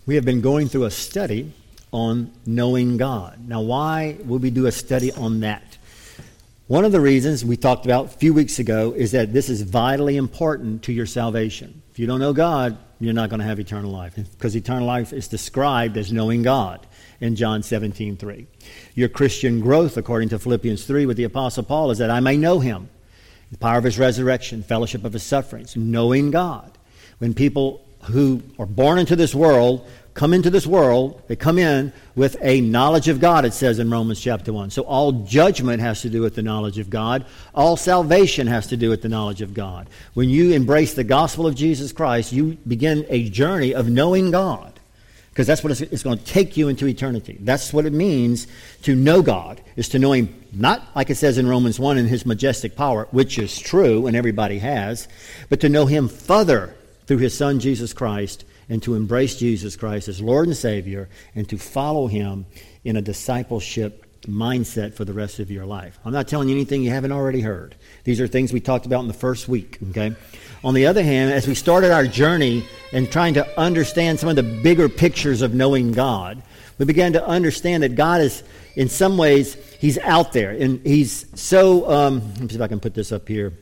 We have been going through a study on knowing God. Now, why would we do a study on that? One of the reasons we talked about a few weeks ago is that this is vitally important to your salvation. If you don't know God, you're not going to have eternal life, because eternal life is described as knowing God in John 17:3. Your Christian growth, according to Philippians 3 with the Apostle Paul, is that I may know him, the power of his resurrection, fellowship of his sufferings, knowing God. When people who are born into this world come into this world, they come in with a knowledge of God, it says in Romans chapter 1. So all judgment has to do with the knowledge of God. All salvation has to do with the knowledge of God. When you embrace the gospel of Jesus Christ, you begin a journey of knowing God, because that's what it's going to take you into eternity. That's what it means to know God, is to know him, not like it says in Romans 1 in his majestic power, which is true and everybody has, but to know him further through his Son Jesus Christ, and to embrace Jesus Christ as Lord and Savior, and to follow him in a discipleship mindset for the rest of your life. I'm not telling you anything you haven't already heard. These are things we talked about in the first week, okay? On the other hand, as we started our journey and trying to understand some of the bigger pictures of knowing God, we began to understand that God is, in some ways, he's out there. And he's so, let me see if I can put this up here,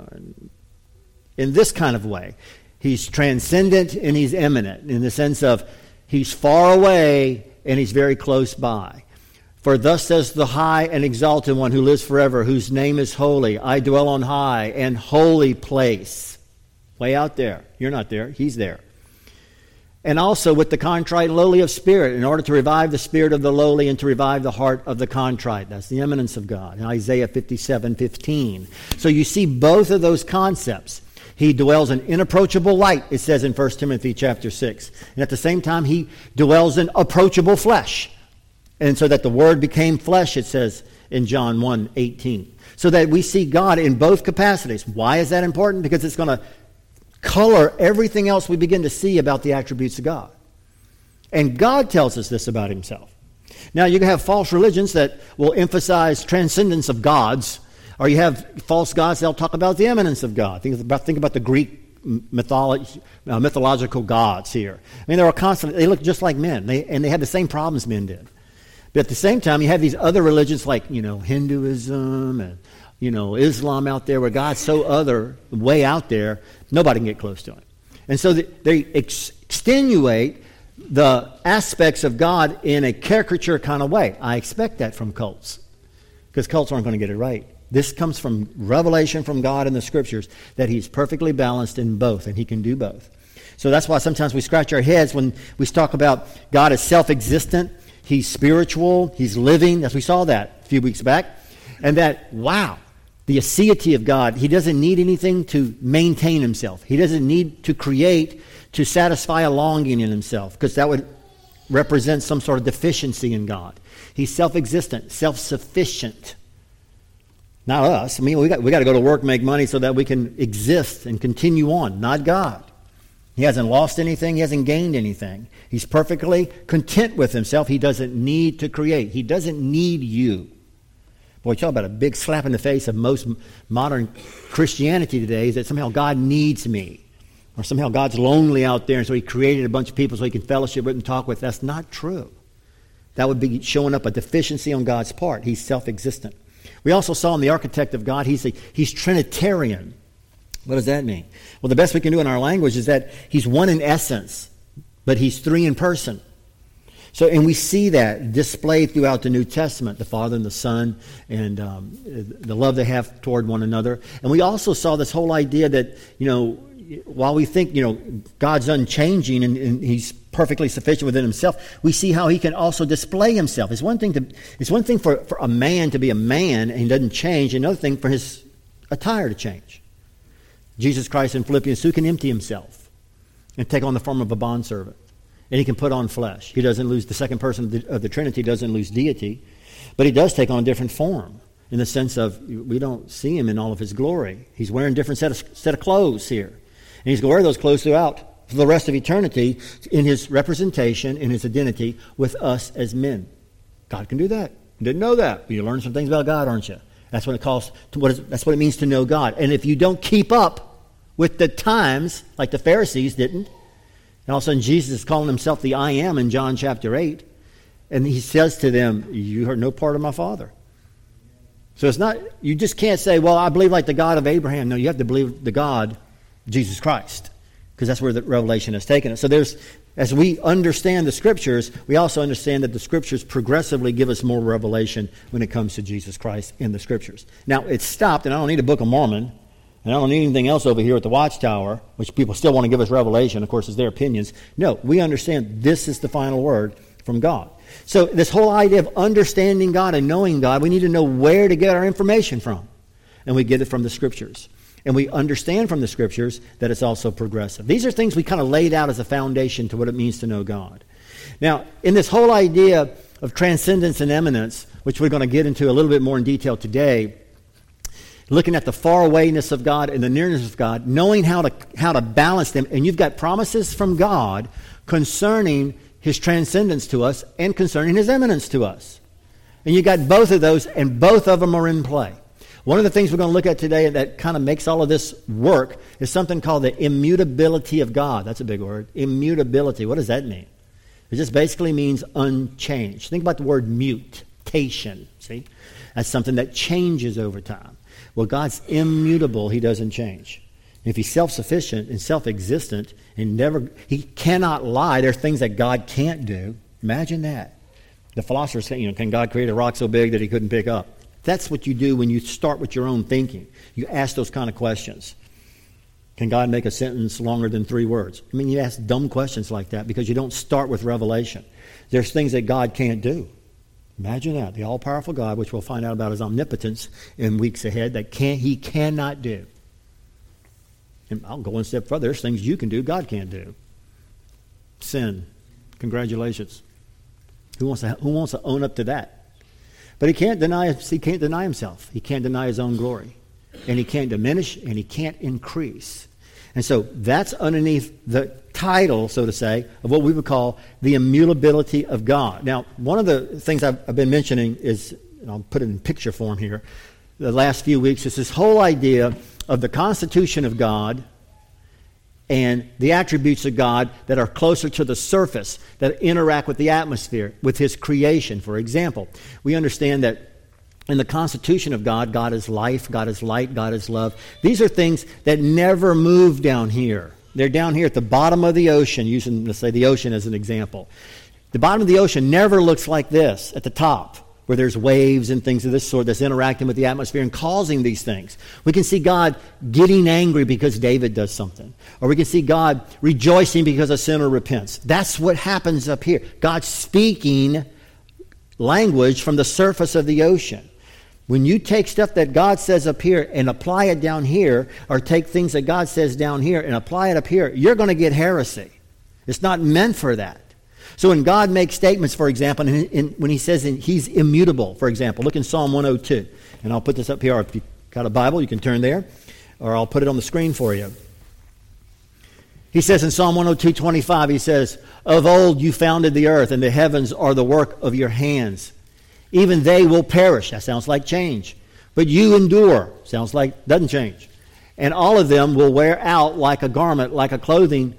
in this kind of way. He's transcendent and he's immanent, in the sense of he's far away and he's very close by. For thus says the high and exalted one who lives forever, whose name is holy. I dwell on high and holy place. Way out there. You're not there. He's there. And also with the contrite and lowly of spirit, in order to revive the spirit of the lowly and to revive the heart of the contrite. That's the eminence of God. In Isaiah 57:15. So you see both of those concepts. He dwells in inapproachable light, it says in 1 Timothy chapter 6. And at the same time, he dwells in approachable flesh. And so that the Word became flesh, it says in John 1:18. So that we see God in both capacities. Why is that important? Because it's going to color everything else we begin to see about the attributes of God. And God tells us this about himself. Now, you can have false religions that will emphasize transcendence of gods, or you have false gods that'll talk about the immanence of God. Think about the Greek mythological gods here. I mean, they look just like men, and they have the same problems men did. But at the same time, you have these other religions like, Hinduism and, Islam out there, where God's so other, way out there, nobody can get close to him. And so they extenuate the aspects of God in a caricature kind of way. I expect that from cults, because cults aren't going to get it right. This comes from revelation from God in the Scriptures, that he's perfectly balanced in both, and he can do both. So that's why sometimes we scratch our heads when we talk about God as self-existent, he's spiritual, he's living, as we saw that a few weeks back, and that, wow, the aseity of God, he doesn't need anything to maintain himself. He doesn't need to create to satisfy a longing in himself, because that would represent some sort of deficiency in God. He's self-existent, self-sufficient. Not us. I mean, we got to go to work, make money so that we can exist and continue on. Not God. He hasn't lost anything. He hasn't gained anything. He's perfectly content with himself. He doesn't need to create. He doesn't need you. Boy, talk about a big slap in the face of most modern Christianity today, is that somehow God needs me. Or somehow God's lonely out there, and so he created a bunch of people so he can fellowship with and talk with. That's not true. That would be showing up a deficiency on God's part. He's self-existent. We also saw in the architect of God, he's Trinitarian. What does that mean? Well, the best we can do in our language is that he's one in essence, but he's three in person. So, and we see that displayed throughout the New Testament, the Father and the Son, and the love they have toward one another. And we also saw this whole idea that, while we think, God's unchanging and he's perfectly sufficient within himself, we see how he can also display himself. It's one thing for a man to be a man and he doesn't change. Another thing for his attire to change. Jesus Christ in Philippians 2 can empty himself and take on the form of a bondservant. And he can put on flesh. He doesn't lose, the second person of the Trinity doesn't lose deity, but he does take on a different form, in the sense of we don't see him in all of his glory. He's wearing a different set of clothes here. And he's going to wear those clothes throughout for the rest of eternity in his representation, in his identity with us as men. God can do that. You didn't know that. But you learn some things about God, aren't you? That's what that's what it means to know God. And if you don't keep up with the times, like the Pharisees didn't, And all of a sudden Jesus is calling himself the I am in John chapter 8. And he says to them, you are no part of my Father. So it's not, you just can't say, well, I believe like the God of Abraham. No, you have to believe the God, Jesus Christ, because that's where the revelation has taken us. So as we understand the Scriptures, we also understand that the Scriptures progressively give us more revelation when it comes to Jesus Christ in the Scriptures. Now, it's stopped, and I don't need a Book of Mormon, and I don't need anything else over here at the Watchtower, which people still want to give us revelation. Of course, it's their opinions. No, we understand this is the final word from God. So this whole idea of understanding God and knowing God, we need to know where to get our information from. And we get it from the Scriptures. And we understand from the Scriptures that it's also progressive. These are things we kind of laid out as a foundation to what it means to know God. Now, in this whole idea of transcendence and eminence, which we're going to get into a little bit more in detail today, looking at the far-awayness of God and the nearness of God, knowing how to balance them, and you've got promises from God concerning His transcendence to us and concerning His eminence to us. And you got both of those, and both of them are in play. One of the things we're going to look at today that kind of makes all of this work is something called the immutability of God. That's a big word. Immutability. What does that mean? It just basically means unchanged. Think about the word mutation. See? That's something that changes over time. Well, God's immutable. He doesn't change. If He's self-sufficient and self-existent and He cannot lie. There are things that God can't do. Imagine that. The philosophers say, can God create a rock so big that He couldn't pick up? That's what you do when you start with your own thinking. You ask those kind of questions. Can God make a sentence longer than 3 words? I mean, you ask dumb questions like that because you don't start with revelation. There's things that God can't do. Imagine that. The all-powerful God, which we'll find out about His omnipotence in weeks ahead, that He cannot do. And I'll go one step further. There's things you can do God can't do. Sin. Congratulations. Who wants to own up to that? But He can't deny Himself. He can't deny His own glory. And He can't diminish and He can't increase. And so that's underneath the title, so to say, of what we would call the immutability of God. Now, one of the things I've been mentioning is, and I'll put it in picture form here, the last few weeks, is this whole idea of the constitution of God and the attributes of God that are closer to the surface, that interact with the atmosphere, with His creation. For example, we understand that in the constitution of God, God is life, God is light, God is love. These are things that never move down here. They're down here at the bottom of the ocean, using, let's say, the ocean as an example. The bottom of the ocean never looks like this at the top, where there's waves and things of this sort that's interacting with the atmosphere and causing these things. We can see God getting angry because David does something. Or we can see God rejoicing because a sinner repents. That's what happens up here. God's speaking language from the surface of the ocean. When you take stuff that God says up here and apply it down here, or take things that God says down here and apply it up here, you're going to get heresy. It's not meant for that. So when God makes statements, for example, when He says He's immutable, for example, look in Psalm 102. And I'll put this up here. If you've got a Bible, you can turn there. Or I'll put it on the screen for you. He says in Psalm 102:25, He says, "Of old you founded the earth, and the heavens are the work of your hands. Even they will perish." That sounds like change. "But you endure." Sounds like doesn't change. "And all of them will wear out like a garment, like clothing,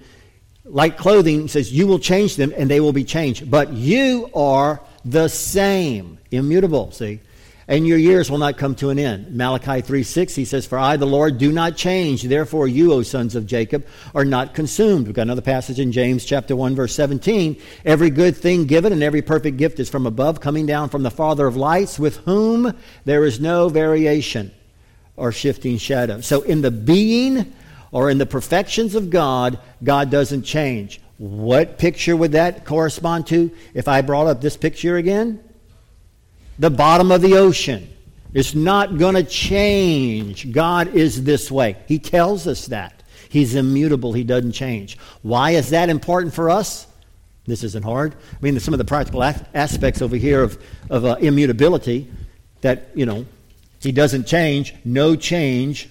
says you will change them and they will be changed. But you are the same." Immutable, see? "And your years will not come to an end." Malachi 3:6, He says, "For I, the Lord, do not change. Therefore you, O sons of Jacob, are not consumed." We've got another passage in James chapter 1, verse 17. "Every good thing given and every perfect gift is from above, coming down from the Father of lights, with whom there is no variation or shifting shadow." So in the being or in the perfections of God, God doesn't change. What picture would that correspond to if I brought up this picture again? The bottom of the ocean. It's not going to change. God is this way. He tells us that. He's immutable. He doesn't change. Why is that important for us? This isn't hard. I mean, some of the practical aspects over here of immutability, that, He doesn't change, no change,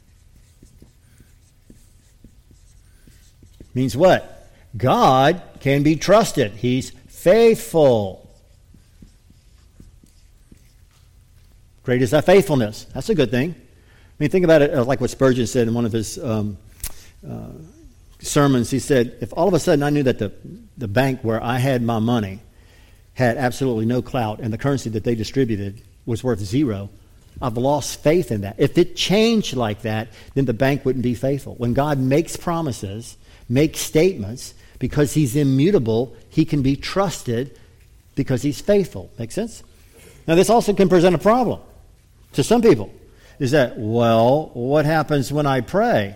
means what? God can be trusted. He's faithful. Great is thy faithfulness. That's a good thing. I mean, think about it like what Spurgeon said in one of his sermons, he said, if all of a sudden I knew that the bank where I had my money had absolutely no clout and the currency that they distributed was worth zero, I've lost faith in that. If it changed like that, then the bank wouldn't be faithful. When God makes promises, makes statements, because he's immutable, he can be trusted because he's faithful. Make sense? Now, this also can present a problem to some people. Is that, well, what happens when I pray?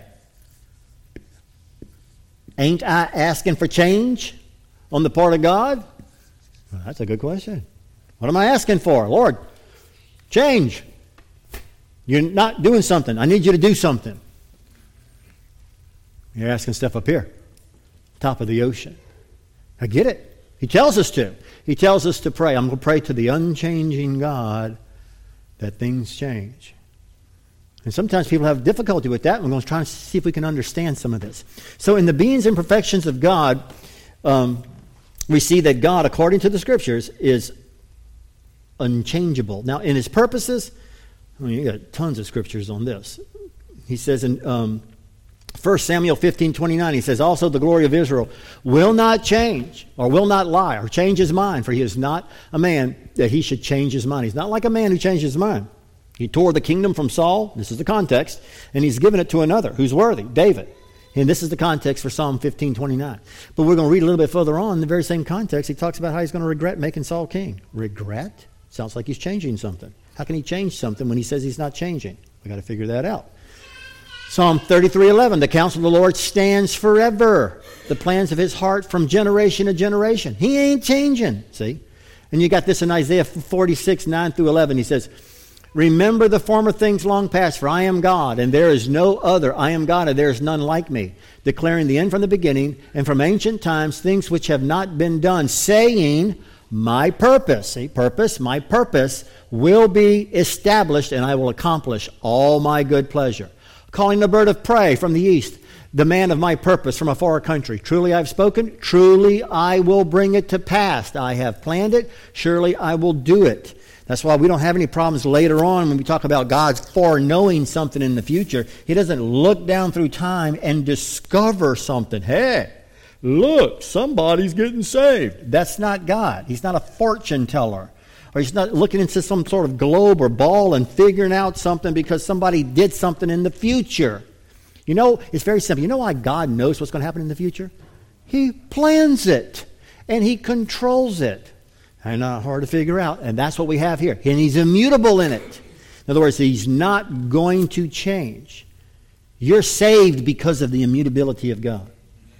Ain't I asking for change on the part of God? Well, that's a good question. What am I asking for? Lord, change. You're not doing something. I need you to do something. You're asking stuff up here, top of the ocean. I get it. He tells us to. He tells us to pray. I'm going to pray to the unchanging God that things change. And sometimes people have difficulty with that. And we're going to try and see if we can understand some of this. So in the beings and perfections of God, we see that God, according to the Scriptures, is unchangeable. Now, in his purposes, you got tons of Scriptures on this. He says in 1 Samuel 15:29, he says, also the glory of Israel will not change, or will not lie, or change his mind, for he is not a man that he should change his mind. He's not like a man who changes his mind. He tore the kingdom from Saul, this is the context, and he's given it to another who's worthy, David. And this is the context for Psalm 15:29. But we're going to read a little bit further on, in the very same context, he talks about how he's going to regret making Saul king. Regret? Sounds like he's changing something. How can he change something when he says he's not changing? We've got to figure that out. Psalm 33:11, the counsel of the Lord stands forever, the plans of his heart from generation to generation. He ain't changing, see? And you got this in Isaiah 46:9-11. He says, remember the former things long past, for I am God, and there is no other. I am God, and there is none like me, declaring the end from the beginning, and from ancient times things which have not been done, saying, my purpose, see, purpose, my purpose will be established, and I will accomplish all my good pleasure. Calling the bird of prey from the east, the man of my purpose from a far country. Truly I have spoken, truly I will bring it to pass. I have planned it, surely I will do it. That's why we don't have any problems later on when we talk about God's foreknowing something in the future. He doesn't look down through time and discover something. Hey, look, somebody's getting saved. That's not God. He's not a fortune teller. Or he's not looking into some sort of globe or ball and figuring out something because somebody did something in the future. You know, it's very simple. You know why God knows what's going to happen in the future? He plans it and he controls it. And not hard to figure out. And that's what we have here. And he's immutable in it. In other words, he's not going to change. You're saved because of the immutability of God.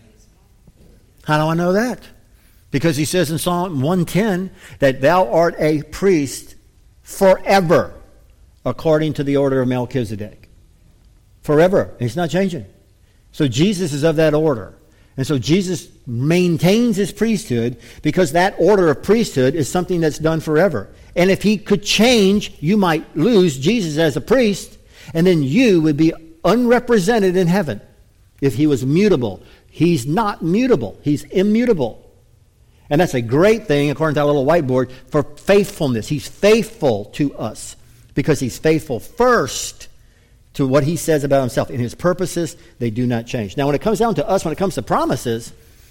How do I know that? Because he says in Psalm 110 that thou art a priest forever, according to the order of Melchizedek. Forever. And he's not changing. So Jesus is of that order. And so Jesus maintains his priesthood because that order of priesthood is something that's done forever. And if he could change, you might lose Jesus as a priest, and then you would be unrepresented in heaven if he was mutable. He's not mutable. He's immutable. And that's a great thing, according to our little whiteboard, for faithfulness. He's faithful to us because he's faithful first to what he says about himself. In his purposes, they do not change. Now, when it comes down to us, when it comes to promises,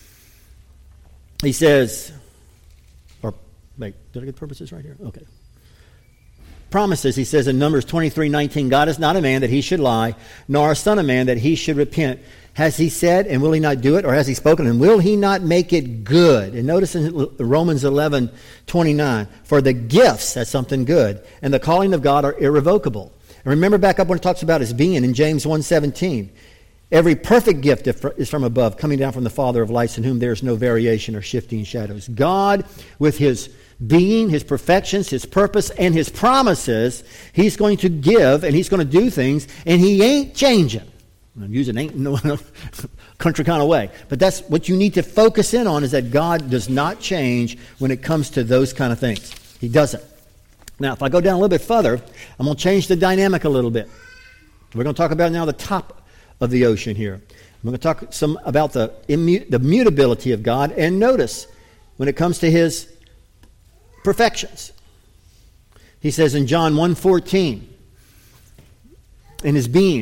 he says, or wait, did I get purposes right here? Okay. Promises, he says in Numbers 23:19, God is not a man that he should lie, nor a son of man that he should repent. Has he said, and will he not do it? Or has he spoken, and will he not make it good? And notice in Romans 11:29, for the gifts, that's something good, and the calling of God are irrevocable. And remember back up when it talks about his being in James 1:17. Every perfect gift is from above, coming down from the Father of lights, in whom there is no variation or shifting shadows. God, with his being, his perfections, his purpose, and his promises, he's going to give, and he's going to do things, and he ain't changing. I'm using ain't no country kind of way. But that's what you need to focus in on, is that God does not change when it comes to those kind of things. He doesn't. Now, if I go down a little bit further, I'm going to change the dynamic a little bit. We're going to talk about now the top of the ocean here. I'm going to talk some about the mutability of God. And notice, when it comes to his perfections, he says in John 1:14, in his being,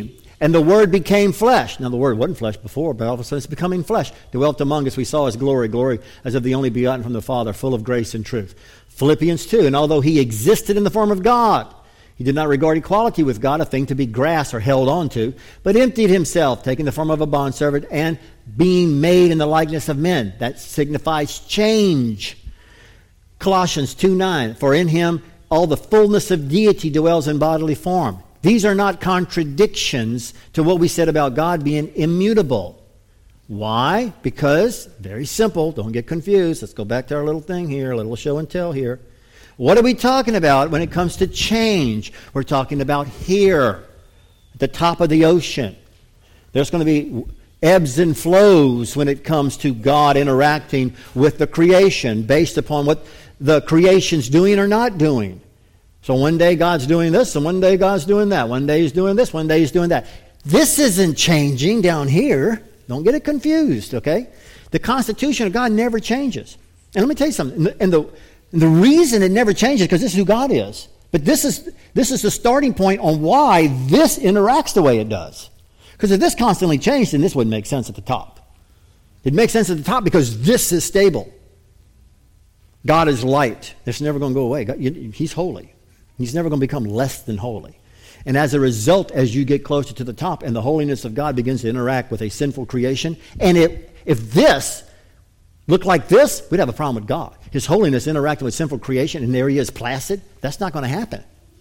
And the Word became flesh. Now, the Word wasn't flesh before, but all of a sudden it's becoming flesh. Dwelt among us. We saw His glory, glory as of the only begotten from the Father, full of grace and truth. Philippians 2, and although He existed in the form of God, He did not regard equality with God a thing to be grasped or held on to, but emptied Himself, taking the form of a bondservant and being made in the likeness of men. That signifies change. Colossians 2:9, for in Him all the fullness of deity dwells in bodily form. These are not contradictions to what we said about God being immutable. Why? Because, very simple, don't get confused. Let's go back to our little thing here, a little show and tell here. What are we talking about when it comes to change? We're talking about here, at the top of the ocean. There's going to be ebbs and flows when it comes to God interacting with the creation based upon what the creation's doing or not doing. So one day God's doing this, and one day God's doing that. One day He's doing this, one day He's doing that. This isn't changing down here. Don't get it confused, okay? The constitution of God never changes. And let me tell you something. And the reason it never changes is because this is who God is. But this is the starting point on why this interacts the way it does. Because if this constantly changed, then this wouldn't make sense at the top. It makes sense at the top because this is stable. God is light. It's never going to go away. He's holy. He's never going to become less than holy. And as a result, as you get closer to the top and the holiness of God begins to interact with a sinful creation, and if this looked like this, we'd have a problem with God. His holiness interacting with sinful creation, and there He is placid. That's not going to happen.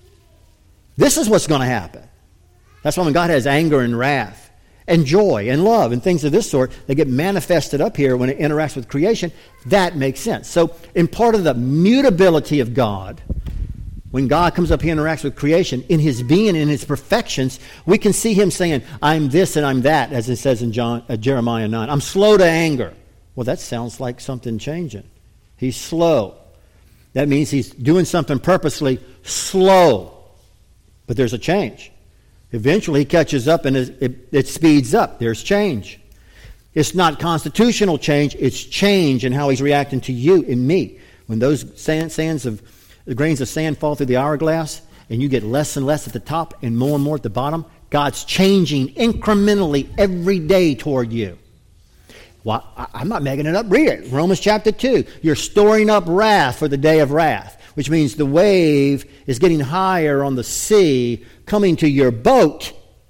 This is what's going to happen. That's why when God has anger and wrath and joy and love and things of this sort, they get manifested up here when it interacts with creation. That makes sense. So in part of the mutability of God, when God comes up here and interacts with creation, in His being, in His perfections, we can see Him saying, I'm this and I'm that, as it says in Jeremiah 9. I'm slow to anger. Well, that sounds like something changing. He's slow. That means He's doing something purposely slow. But there's a change. Eventually He catches up and it speeds up. There's change. It's not constitutional change. It's change in how He's reacting to you and me. When those the grains of sand fall through the hourglass and you get less and less at the top and more at the bottom, God's changing incrementally every day toward you. Well, I'm not making it up. Read it. Romans chapter 2. You're storing up wrath for the day of wrath, which means the wave is getting higher on the sea coming to your boat.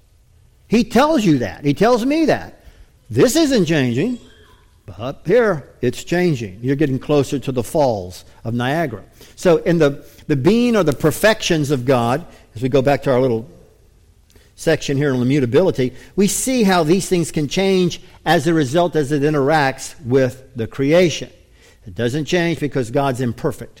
He tells you that. He tells me that. This isn't changing, but up here it's changing. You're getting closer to the falls of Niagara. So in the being or the perfections of God, as we go back to our little section here on immutability, we see how these things can change as a result as it interacts with the creation. It doesn't change because God's imperfect.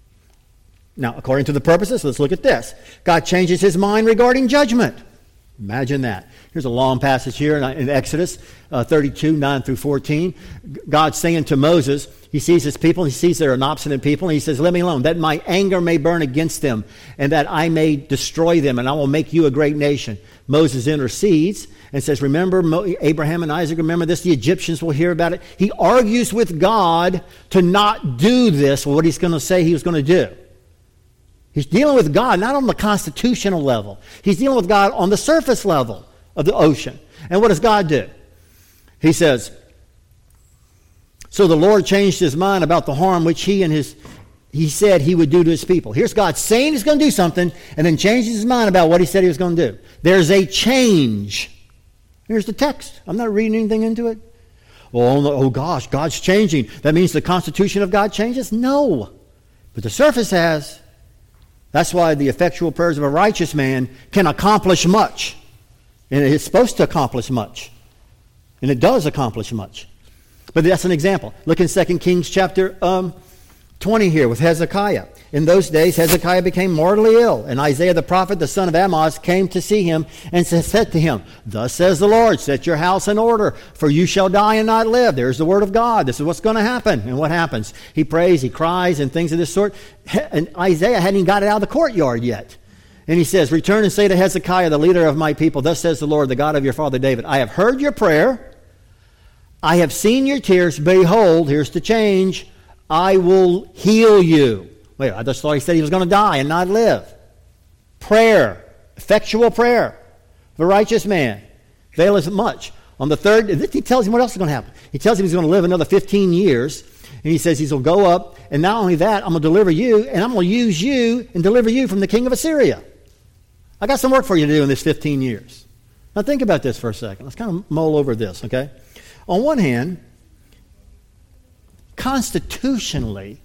Now, according to the purposes, let's look at this. God changes His mind regarding judgment. Imagine that. Here's a long passage here in Exodus 32, 9 through 14. God's saying to Moses, He sees His people, He sees they're an obstinate people, and He says, let me alone, that my anger may burn against them, and that I may destroy them, and I will make you a great nation. Moses intercedes and says, remember Abraham and Isaac, remember this, the Egyptians will hear about it. He argues with God to not do this, what He's going to say He was going to do. He's dealing with God, not on the constitutional level. He's dealing with God on the surface level of the ocean. And what does God do? He says, so the Lord changed His mind about the harm which He said He would do to His people. Here's God saying He's going to do something and then changes His mind about what He said He was going to do. There's a change. Here's the text. I'm not reading anything into it. Oh gosh, God's changing. That means the constitution of God changes? No. But the surface has. That's why the effectual prayers of a righteous man can accomplish much. And it's supposed to accomplish much. And it does accomplish much. But that's an example. Look in 2 Kings chapter 20 here with Hezekiah. In those days, Hezekiah became mortally ill, and Isaiah the prophet, the son of Amoz, came to see him and said to him, thus says the Lord, set your house in order, for you shall die and not live. There's the word of God. This is what's going to happen. And what happens? He prays, he cries, and things of this sort. And Isaiah hadn't even got it out of the courtyard yet. And he says, return and say to Hezekiah, the leader of my people, thus says the Lord, the God of your father David, I have heard your prayer. I have seen your tears. Behold, here's the change. I will heal you. Wait, I just thought he said he was going to die and not live. Prayer, effectual prayer. The righteous man availeth much. On the third, he tells him what else is going to happen. He tells him he's going to live another 15 years. And he says he's going to go up. And not only that, I'm going to deliver you. And I'm going to use you and deliver you from the king of Assyria. I got some work for you to do in this 15 years. Now think about this for a second. Let's kind of mull over this, okay? On one hand, constitutionally,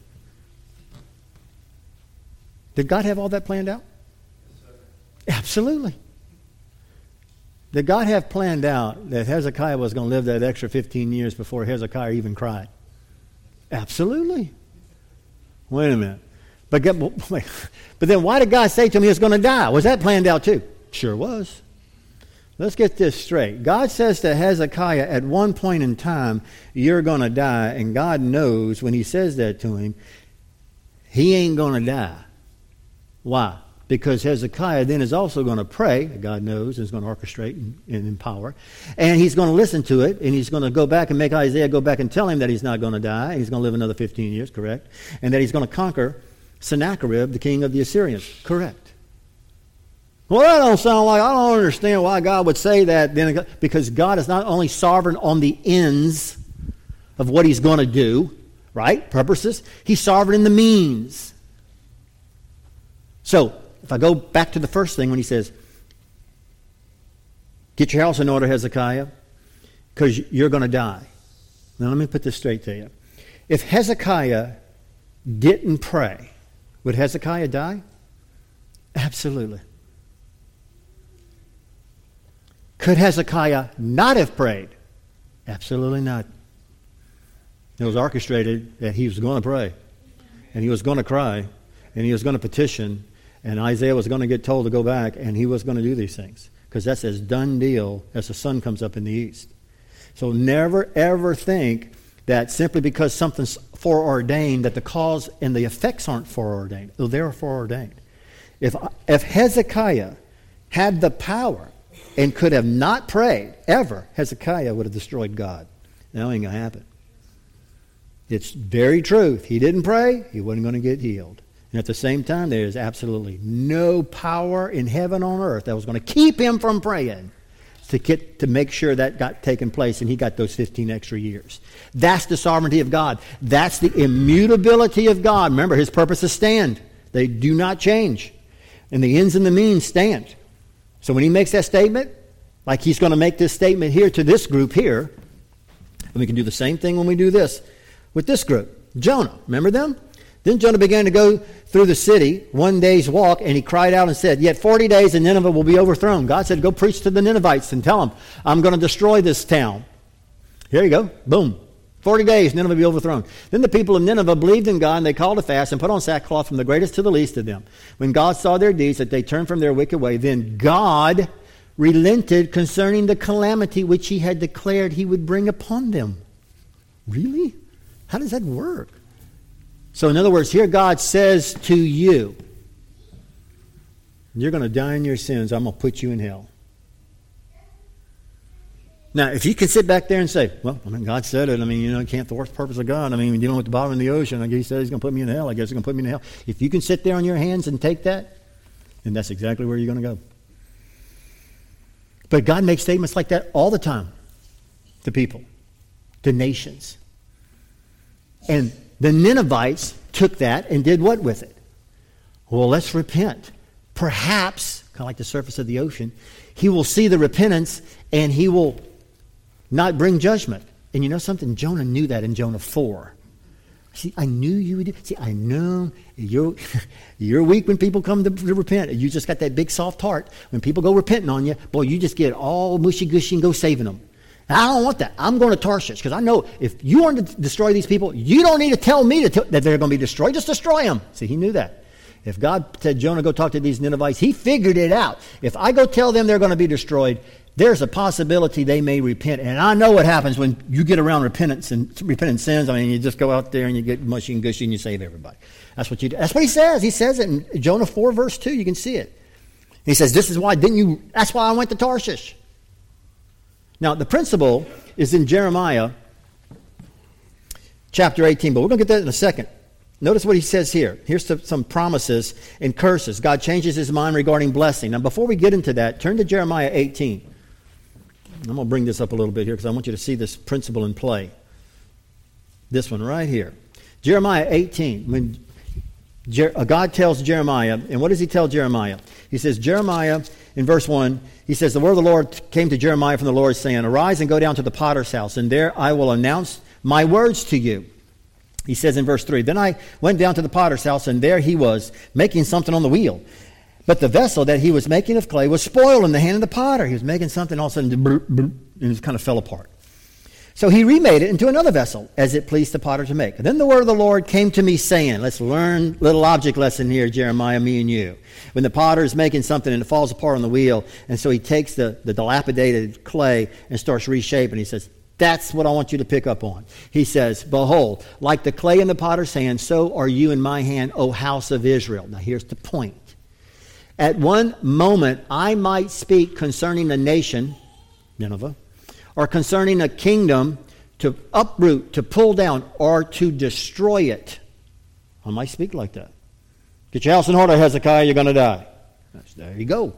did God have all that planned out? Absolutely. Did God have planned out that Hezekiah was going to live that extra 15 years before Hezekiah even cried? Absolutely. Wait a minute. But then why did God say to him he was going to die? Was that planned out too? Sure was. Let's get this straight. God says to Hezekiah at one point in time, you're going to die, and God knows when he says that to him, he ain't going to die. Why? Because Hezekiah then is also going to pray, God knows, is going to orchestrate and empower, and he's going to listen to it, and he's going to go back and make Isaiah go back and tell him that he's not going to die, and he's going to live another 15 years, correct? And that he's going to conquer Sennacherib, the king of the Assyrians, correct? Well, that don't sound like, I don't understand why God would say that, then, because God is not only sovereign on the ends of what he's going to do, right, purposes, he's sovereign in the means. So, if I go back to the first thing when he says, get your house in order, Hezekiah, because you're going to die. Now let me put this straight to you. If Hezekiah didn't pray, would Hezekiah die? Absolutely. Could Hezekiah not have prayed? Absolutely not. It was orchestrated that he was going to pray, and he was going to cry, and he was going to petition, and Isaiah was going to get told to go back, and he was going to do these things. Because that's as done deal as the sun comes up in the east. So never, ever think that simply because something's foreordained, that the cause and the effects aren't foreordained. Though they're foreordained. If Hezekiah had the power and could have not prayed, ever, Hezekiah would have destroyed God. That ain't going to happen. It's very true. If he didn't pray, he wasn't going to get healed. And at the same time, there is absolutely no power in heaven or on earth that was going to keep him from praying to make sure that got taken place, and he got those 15 extra years. That's the sovereignty of God. That's the immutability of God. Remember, his purposes stand. They do not change. And the ends and the means stand. So when he makes that statement, like he's going to make this statement here to this group here, and we can do the same thing when we do this with this group. Jonah, remember them? Then Jonah began to go through the city, one day's walk, and he cried out and said, yet 40 days and Nineveh will be overthrown. God said, go preach to the Ninevites and tell them, I'm going to destroy this town. Here you go. Boom. 40 days, Nineveh will be overthrown. Then the people of Nineveh believed in God, and they called a fast and put on sackcloth from the greatest to the least of them. When God saw their deeds, that they turned from their wicked way, then God relented concerning the calamity which he had declared he would bring upon them. Really? How does that work? So in other words, here God says to you, you're going to die in your sins. I'm going to put you in hell. Now, if you can sit back there and say, well, I mean, God said it. I mean, you can't thwart the purpose of God. I mean, dealing with the bottom of the ocean, he said he's going to put me in hell. I guess he's going to put me in hell. If you can sit there on your hands and take that, then that's exactly where you're going to go. But God makes statements like that all the time to people, to nations. And the Ninevites took that and did what with it? Well, let's repent. Perhaps, kind of like the surface of the ocean, he will see the repentance and he will not bring judgment. And you know something? Jonah knew that in Jonah 4. See, I knew you would do. See, I know you're weak when people come to repent. You just got that big soft heart. When people go repenting on you, boy, you just get all mushy-gushy and go saving them. I don't want that. I'm going to Tarshish because I know if you want to destroy these people, you don't need to tell me that they're going to be destroyed. Just destroy them. See, he knew that. If God said, Jonah, go talk to these Ninevites, he figured it out. If I go tell them they're going to be destroyed, there's a possibility they may repent. And I know what happens when you get around repentance and repentant sins. I mean, you just go out there and you get mushy and gushy and you save everybody. That's what you do. That's what he says. He says it in Jonah 4, verse 2. You can see it. He says, this is why that's why I went to Tarshish. Now, the principle is in Jeremiah chapter 18, but we're going to get that in a second. Notice what he says here. Here's some promises and curses. God changes his mind regarding blessing. Now, before we get into that, turn to Jeremiah 18. I'm going to bring this up a little bit here because I want you to see this principle in play. This one right here. Jeremiah 18. When God tells Jeremiah, and what does he tell Jeremiah? He says, Jeremiah, in verse 1, he says, the word of the Lord came to Jeremiah from the Lord, saying, arise and go down to the potter's house, and there I will announce my words to you. He says in verse 3, then I went down to the potter's house, and there he was, making something on the wheel. But the vessel that he was making of clay was spoiled in the hand of the potter. He was making something, all of a sudden, and it kind of fell apart. So he remade it into another vessel, as it pleased the potter to make. And then the word of the Lord came to me, saying, let's learn a little object lesson here, Jeremiah, me and you. When the potter is making something and it falls apart on the wheel, and so he takes the dilapidated clay and starts reshaping, he says, that's what I want you to pick up on. He says, behold, like the clay in the potter's hand, so are you in my hand, O house of Israel. Now here's the point. At one moment, I might speak concerning a nation, Nineveh, or concerning a kingdom to uproot, to pull down, or to destroy it. I might speak like that. Get your house in order, Hezekiah, you're going to die. There you go.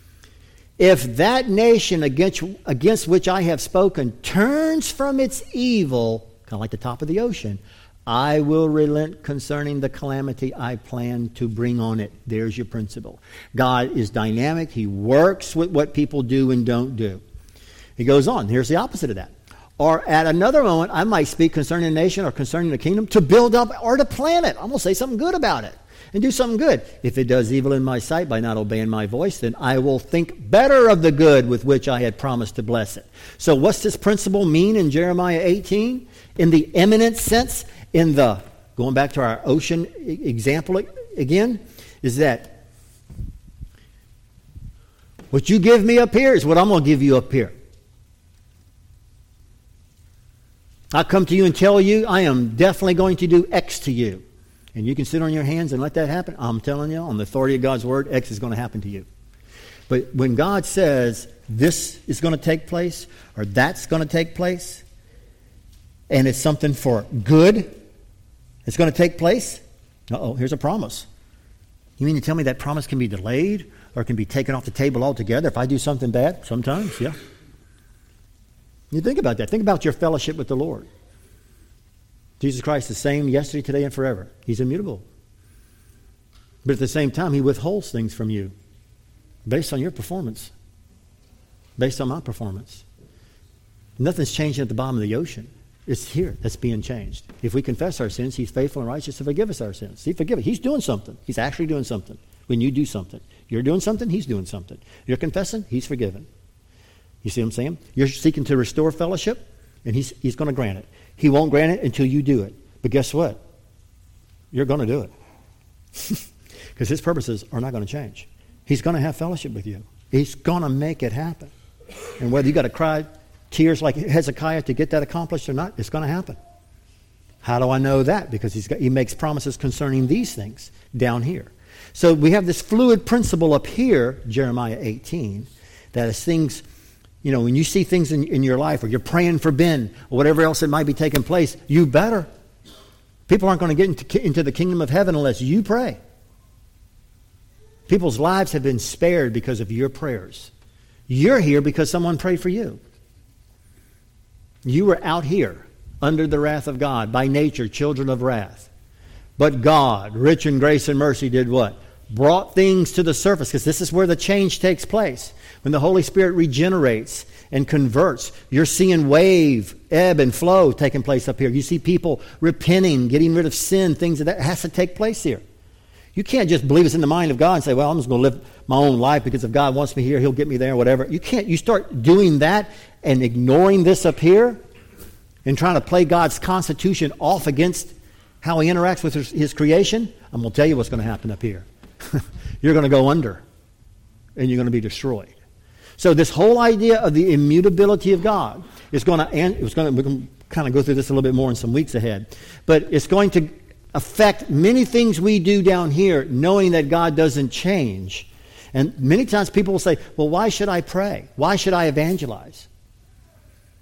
If that nation against which I have spoken turns from its evil, kind of like the top of the ocean, I will relent concerning the calamity I plan to bring on it. There's your principle. God is dynamic. He works with what people do and don't do. He goes on. Here's the opposite of that. Or at another moment, I might speak concerning a nation or concerning a kingdom to build up or to plant it. I'm going to say something good about it and do something good. If it does evil in my sight by not obeying my voice, then I will think better of the good with which I had promised to bless it. So what's this principle mean in Jeremiah 18? In the imminent sense, going back to our ocean example again, is that what you give me up here is what I'm going to give you up here. I come to you and tell you I am definitely going to do X to you. And you can sit on your hands and let that happen. I'm telling you, on the authority of God's word, X is going to happen to you. But when God says this is going to take place or that's going to take place, and it's something for good, it's going to take place, here's a promise. You mean to tell me that promise can be delayed or can be taken off the table altogether if I do something bad? Sometimes, yeah. You think about that. Think about your fellowship with the Lord. Jesus Christ is the same yesterday, today, and forever. He's immutable. But at the same time, he withholds things from you based on your performance, based on my performance. Nothing's changing at the bottom of the ocean. It's here that's being changed. If we confess our sins, he's faithful and righteous to forgive us our sins. He's doing something. He's actually doing something. When you do something, you're doing something, he's doing something. You're confessing, he's forgiven. You see what I'm saying? You're seeking to restore fellowship, and he's going to grant it. He won't grant it until you do it. But guess what? You're going to do it. Because his purposes are not going to change. He's going to have fellowship with you. He's going to make it happen. And whether you got to cry tears like Hezekiah to get that accomplished or not, it's going to happen. How do I know that? Because he makes promises concerning these things down here. So we have this fluid principle up here, Jeremiah 18, that as things, when you see things in your life, or you're praying for Ben, or whatever else that might be taking place, you better. People aren't going to get into the kingdom of heaven unless you pray. People's lives have been spared because of your prayers. You're here because someone prayed for you. You were out here under the wrath of God, by nature, children of wrath. But God, rich in grace and mercy, did what? Brought things to the surface, because this is where the change takes place. When the Holy Spirit regenerates and converts, you're seeing ebb and flow taking place up here. You see people repenting, getting rid of sin, things that has to take place here. You can't just believe it's in the mind of God and say, well, I'm just going to live my own life because if God wants me here, he'll get me there, whatever. You can't. You start doing that and ignoring this up here and trying to play God's constitution off against how he interacts with his creation. I'm going to tell you what's going to happen up here. You're going to go under and you're going to be destroyed. So this whole idea of the immutability of God is we're going to kind of go through this a little bit more in some weeks ahead, but it's going to affect many things we do down here, knowing that God doesn't change. And many times people will say, well, why should I pray? Why should I evangelize?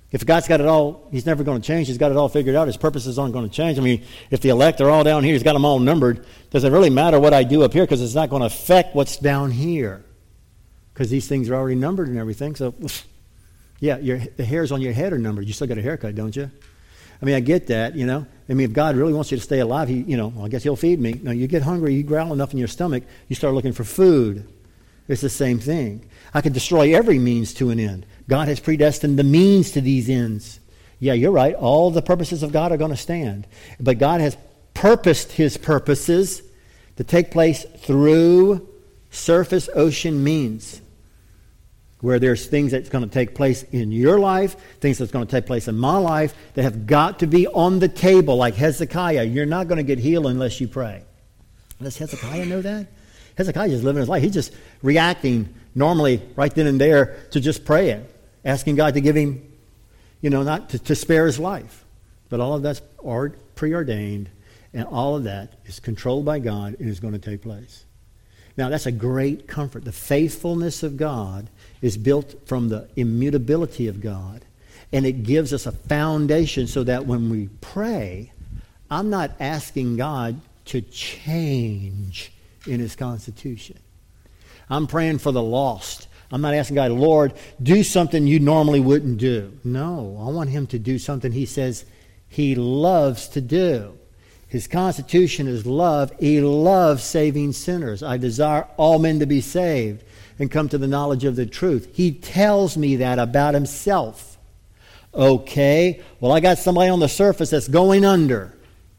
If God's got it all, he's never going to change. He's got it all figured out. His purposes aren't going to change. I mean, if the elect are all down here, he's got them all numbered. Does it really matter what I do up here? Because it's not going to affect what's down here. Because these things are already numbered and everything. So, yeah, the hairs on your head are numbered. You still got a haircut, don't you? I mean, I get that, you know. I mean, if God really wants you to stay alive, I guess he'll feed me. No, you get hungry, you growl enough in your stomach, you start looking for food. It's the same thing. I could destroy every means to an end. God has predestined the means to these ends. Yeah, you're right. All the purposes of God are going to stand. But God has purposed his purposes to take place through surface ocean means, where there's things that's going to take place in your life, things that's going to take place in my life that have got to be on the table, like Hezekiah. You're not going to get healed unless you pray. Does Hezekiah know that? Hezekiah is living his life. He's just reacting normally right then and there to just praying, asking God to give him, not to spare his life. But all of that's preordained, and all of that is controlled by God and is going to take place. Now, that's a great comfort. The faithfulness of God is built from the immutability of God, and it gives us a foundation so that when we pray, I'm not asking God to change in his constitution. I'm praying for the lost. I'm not asking God, Lord, do something you normally wouldn't do. No, I want him to do something he says he loves to do. His constitution is love. He loves saving sinners. I desire all men to be saved and come to the knowledge of the truth. He tells me that about himself. Okay, well, I got somebody on the surface that's going under.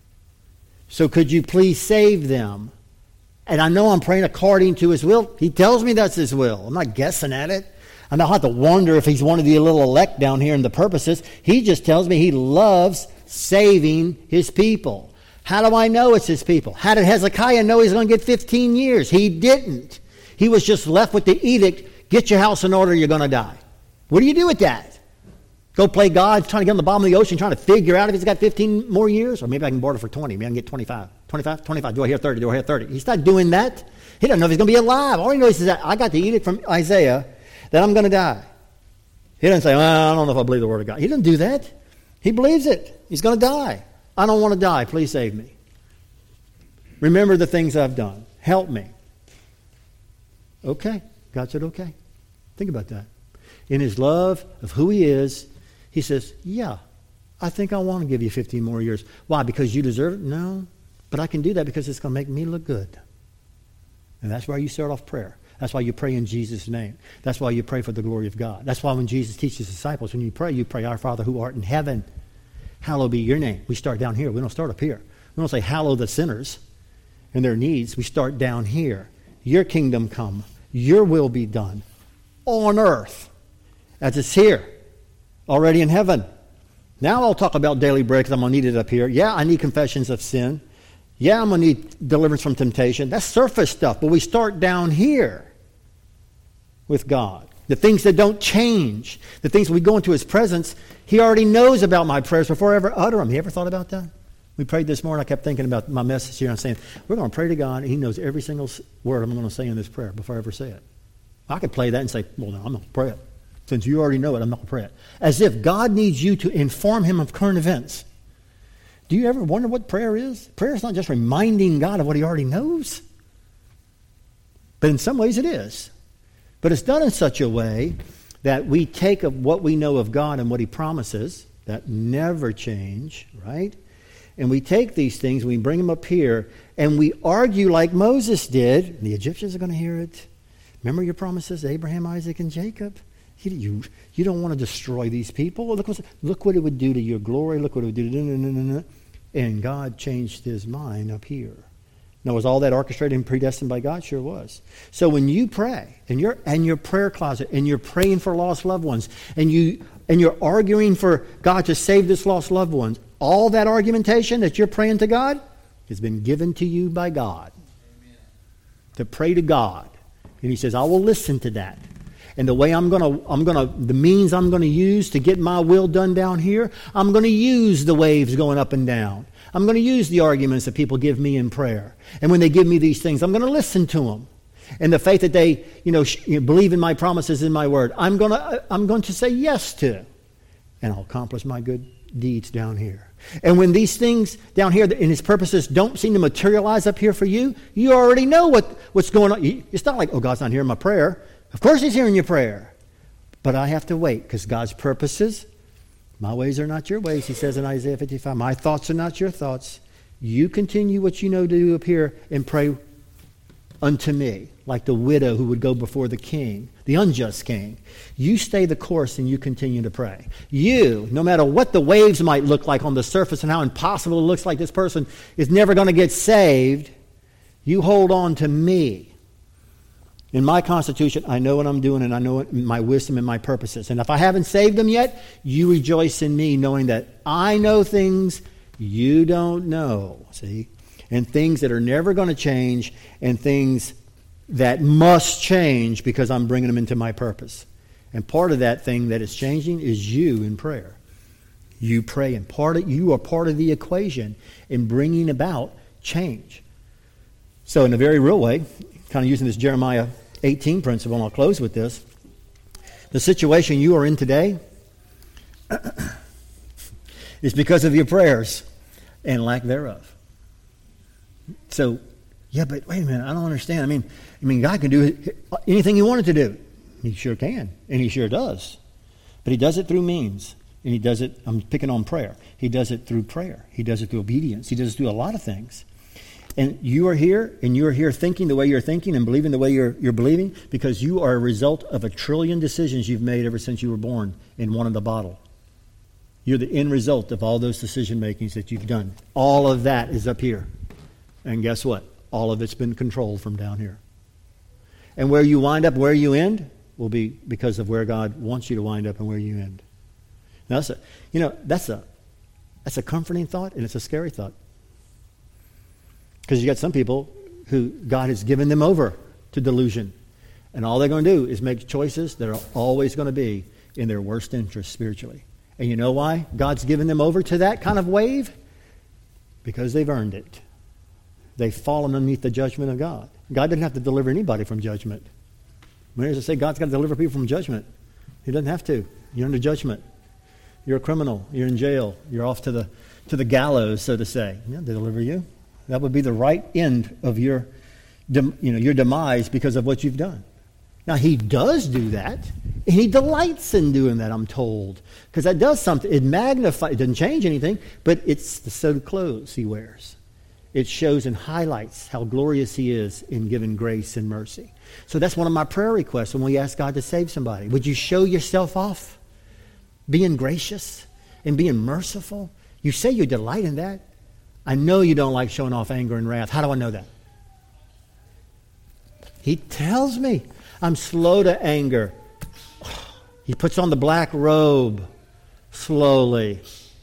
So could you please save them? And I know I'm praying according to his will. He tells me that's his will. I'm not guessing at it. I don't have to wonder if he's one of the little elect down here in the purposes. He just tells me he loves saving his people. How do I know it's his people? How did Hezekiah know he's going to get 15 years? He didn't. He was just left with the edict, get your house in order, you're going to die. What do you do with that? Go play God, trying to get on the bottom of the ocean, trying to figure out if he's got 15 more years? Or maybe I can border for 20. Maybe I can get 25. 25? Do I hear 30? Do I hear 30? He's not doing that. He doesn't know if he's going to be alive. All he knows is that I got the edict from Isaiah that I'm going to die. He doesn't say, well, I don't know if I believe the word of God. He doesn't do that. He believes it. He's going to die. I don't want to die. Please save me. Remember the things I've done. Help me. Okay. God said, okay. Think about that. In his love of who he is, he says, yeah, I think I want to give you 15 more years. Why? Because you deserve it? No. But I can do that because it's going to make me look good. And that's why you start off prayer. That's why you pray in Jesus' name. That's why you pray for the glory of God. That's why when Jesus teaches his disciples, when you pray, our Father who art in heaven, hallowed be your name. We start down here. We don't start up here. We don't say, hallow the sinners and their needs. We start down here. Your kingdom come. Your will be done on earth as it's here, already in heaven. Now I'll talk about daily bread because I'm going to need it up here. Yeah, I need confessions of sin. Yeah, I'm going to need deliverance from temptation. That's surface stuff. But we start down here with God. The things that don't change. The things we go into his presence. He already knows about my prayers before I ever utter them. You ever thought about that? We prayed this morning. I kept thinking about my message here. I'm saying, we're going to pray to God. And he knows every single word I'm going to say in this prayer before I ever say it. I could play that and say, well, no, I'm not going to pray it. Since you already know it, I'm not going to pray it. As if God needs you to inform him of current events. Do you ever wonder what prayer is? Prayer is not just reminding God of what he already knows. But in some ways it is. But it's done in such a way that we take of what we know of God and what he promises, that never change, right? And we take these things, we bring them up here, and we argue like Moses did. And the Egyptians are going to hear it. Remember your promises to Abraham, Isaac, and Jacob? You don't want to destroy these people. Look what it would do to your glory. Look what it would do to... And God changed his mind up here. Now, was all that orchestrated and predestined by God? Sure was. So when you pray, in your prayer closet, and you're praying for lost loved ones, and you're arguing for God to save this lost loved ones, all that argumentation that you're praying to God has been given to you by God. Amen. To pray to God. And he says, I will listen to that. And the way the means I'm going to use to get my will done down here, I'm going to use the waves going up and down. I'm going to use the arguments that people give me in prayer. And when they give me these things, I'm going to listen to them. And the faith that they, believe in my promises in my word, I'm going to say yes to. and I'll accomplish my good deeds down here. And when these things down here and his purposes don't seem to materialize up here for you, you already know what's going on. It's not like, oh, God's not hearing my prayer. Of course he's hearing your prayer. But I have to wait because God's purposes, my ways are not your ways, he says in Isaiah 55. My thoughts are not your thoughts. You continue what you know to do up here and pray unto me, like the widow who would go before the king, the unjust king. You stay the course and you continue to pray. You, no matter what the waves might look like on the surface and how impossible it looks like this person is never going to get saved, you hold on to me. In my constitution, I know what I'm doing and I know my wisdom and my purposes. And if I haven't saved them yet, you rejoice in me knowing that I know things you don't know, see? And things that are never going to change and things that must change because I'm bringing them into my purpose. And part of that thing that is changing is you in prayer. You pray, and you are part of the equation in bringing about change. So in a very real way, kind of using this Jeremiah 18 principle, and I'll close with this. The situation you are in today is because of your prayers and lack thereof. So, yeah, but wait a minute, I don't understand. I mean, God can do anything he wanted to do. He sure can, and he sure does. But he does it through means, and he does it, I'm picking on prayer. He does it through prayer. He does it through obedience. He does it through a lot of things. And you are here thinking the way you're thinking and believing the way you're believing because you are a result of 1 trillion decisions you've made ever since you were born in one of the bottle. You're the end result of all those decision makings that you've done. All of that is up here. And guess what? All of it's been controlled from down here. And where you wind up, where you end, will be because of where God wants you to wind up and where you end. Now, that's a comforting thought, and it's a scary thought. Because you got some people who God has given them over to delusion. And all they're going to do is make choices that are always going to be in their worst interest spiritually. And you know why God's given them over to that kind of wave? Because they've earned it. They've fallen underneath the judgment of God. God didn't have to deliver anybody from judgment. When does it say God's got to deliver people from judgment? He doesn't have to. You're under judgment. You're a criminal. You're in jail. You're off to the gallows, so to say. He doesn't deliver you. That would be the right end of your demise because of what you've done. Now, he does do that, and he delights in doing that, I'm told. Because that does something. It magnifies, it doesn't change anything, but it's the sewed clothes he wears. It shows and highlights how glorious he is in giving grace and mercy. So that's one of my prayer requests when we ask God to save somebody. Would you show yourself off? Being gracious and being merciful? You say you delight in that. I know you don't like showing off anger and wrath. How do I know that? He tells me I'm slow to anger. He puts on the black robe slowly.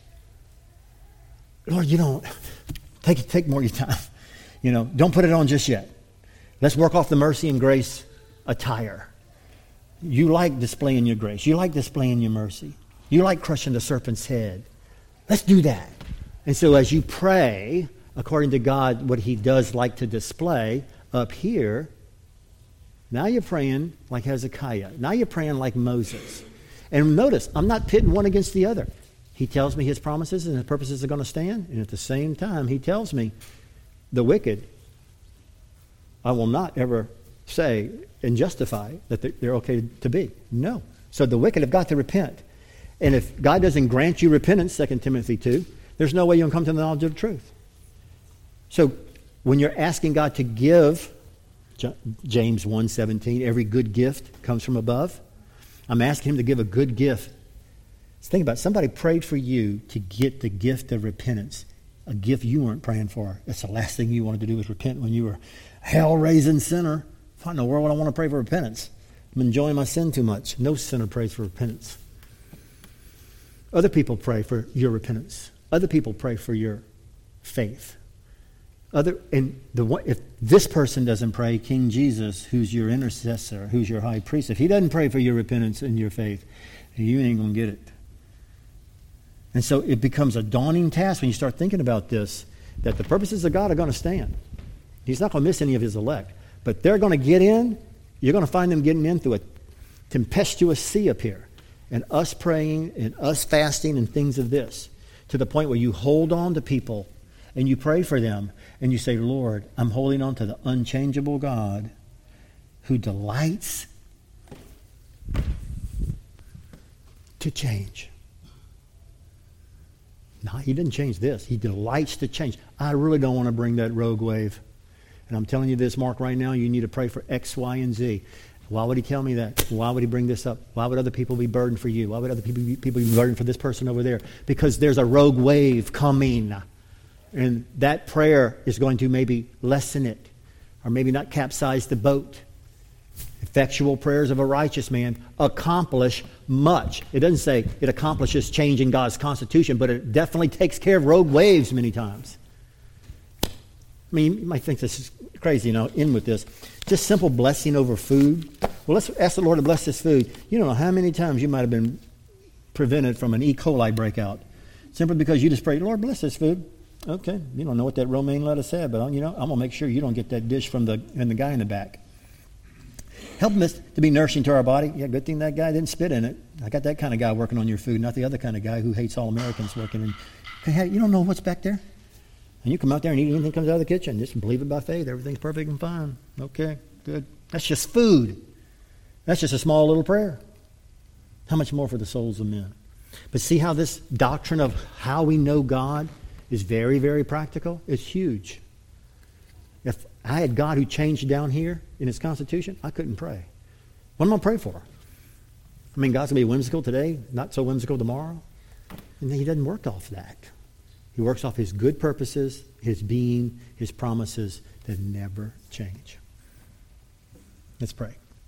Lord, you don't take more of your time. Don't put it on just yet. Let's work off the mercy and grace attire. You like displaying your grace. You like displaying your mercy. You like crushing the serpent's head. Let's do that. And so as you pray, according to God, what he does like to display up here, now you're praying like Hezekiah. Now you're praying like Moses. And notice, I'm not pitting one against the other. He tells me his promises and his purposes are going to stand. And at the same time, he tells me the wicked, I will not ever say and justify that they're okay to be. No. So the wicked have got to repent. And if God doesn't grant you repentance, 2 Timothy 2, there's no way you'll come to the knowledge of the truth. So when you're asking God to give, James 1:17, every good gift comes from above. I'm asking him to give a good gift. Just think about it. Somebody prayed for you to get the gift of repentance, a gift you weren't praying for. That's the last thing you wanted to do was repent when you were a hell-raising sinner. Why in the world would I want to pray for repentance? I'm enjoying my sin too much. No sinner prays for repentance. Other people pray for your repentance. Other people pray for your faith. If this person doesn't pray, King Jesus, who's your intercessor, who's your high priest, if he doesn't pray for your repentance and your faith, you ain't going to get it. And so it becomes a daunting task when you start thinking about this, that the purposes of God are going to stand. He's not going to miss any of his elect. But they're going to get in. You're going to find them getting in through a tempestuous sea up here. and us praying and us fasting and things of this, to the point where you hold on to people and you pray for them and you say, Lord, I'm holding on to the unchangeable God who delights to change. No, he didn't change this. He delights to change. I really don't want to bring that rogue wave. And I'm telling you this, Mark, right now, you need to pray for X, Y, and Z. Why would he tell me that? Why would he bring this up? Why would other people be burdened for you? Why would other people be burdened for this person over there? Because there's a rogue wave coming. And that prayer is going to maybe lessen it, or maybe not capsize the boat. Effectual prayers of a righteous man accomplish much. It doesn't say it accomplishes changing God's constitution, but it definitely takes care of rogue waves many times. I mean, you might think this is crazy, I'll end with this. Just simple blessing over food. Well, let's ask the Lord to bless this food. You don't know how many times you might have been prevented from an E. coli breakout simply because you just prayed, Lord, bless this food. Okay, you don't know what that romaine lettuce said, but I'm going to make sure you don't get that dish from the guy in the back. Helping us to be nourishing to our body. Yeah, good thing that guy didn't spit in it. I got that kind of guy working on your food, not the other kind of guy who hates all Americans working in. Hey, you don't know what's back there? And you come out there and eat anything that comes out of the kitchen. Just believe it by faith. Everything's perfect and fine. Okay, good. That's just food. That's just a small little prayer. How much more for the souls of men? But see how this doctrine of how we know God is very, very practical? It's huge. If I had God who changed down here in his constitution, I couldn't pray. What am I going to pray for? I mean, God's going to be whimsical today, not so whimsical tomorrow. And he doesn't work off that. He works off his good purposes, his being, his promises that never change. Let's pray.